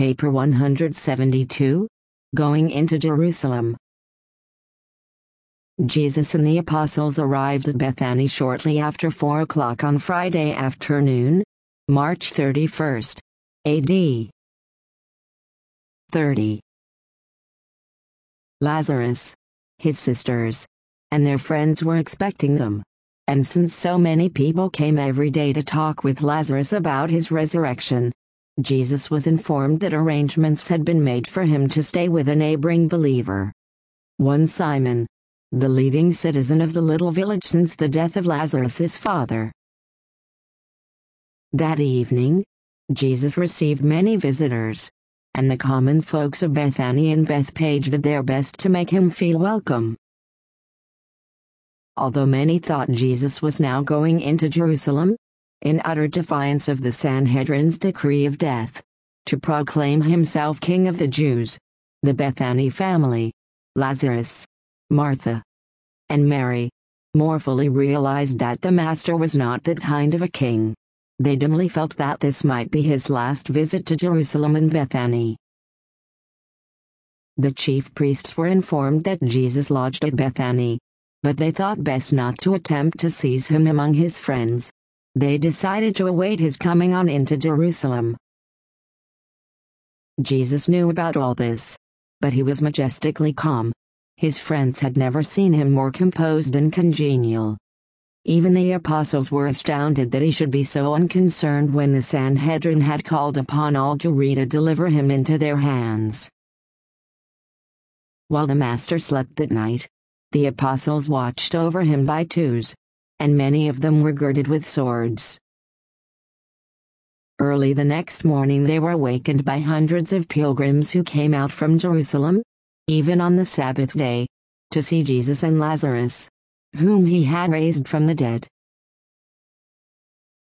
Paper 172. Going into Jerusalem. Jesus and the apostles arrived at Bethany shortly after 4 o'clock on Friday afternoon, March 31st, A.D. 30. Lazarus, his sisters, and their friends were expecting them. And since so many people came every day to talk with Lazarus about his resurrection, Jesus was informed that arrangements had been made for him to stay with a neighboring believer. One Simon, the leading citizen of the little village since the death of Lazarus' father. That evening, Jesus received many visitors, and the common folks of Bethany and Bethphage did their best to make him feel welcome. Although many thought Jesus was now going into Jerusalem, in utter defiance of the Sanhedrin's decree of death, to proclaim himself King of the Jews, the Bethany family, Lazarus, Martha, and Mary, more fully realized that the Master was not that kind of a king. They dimly felt that this might be his last visit to Jerusalem and Bethany. The chief priests were informed that Jesus lodged at Bethany, but they thought best not to attempt to seize him among his friends. They decided to await his coming on into Jerusalem. Jesus knew about all this, but he was majestically calm. His friends had never seen him more composed and congenial. Even the apostles were astounded that he should be so unconcerned when the Sanhedrin had called upon all Jewry to deliver him into their hands. While the Master slept that night, the apostles watched over him by twos, and many of them were girded with swords. Early the next morning they were awakened by hundreds of pilgrims who came out from Jerusalem, even on the Sabbath day, to see Jesus and Lazarus, whom he had raised from the dead.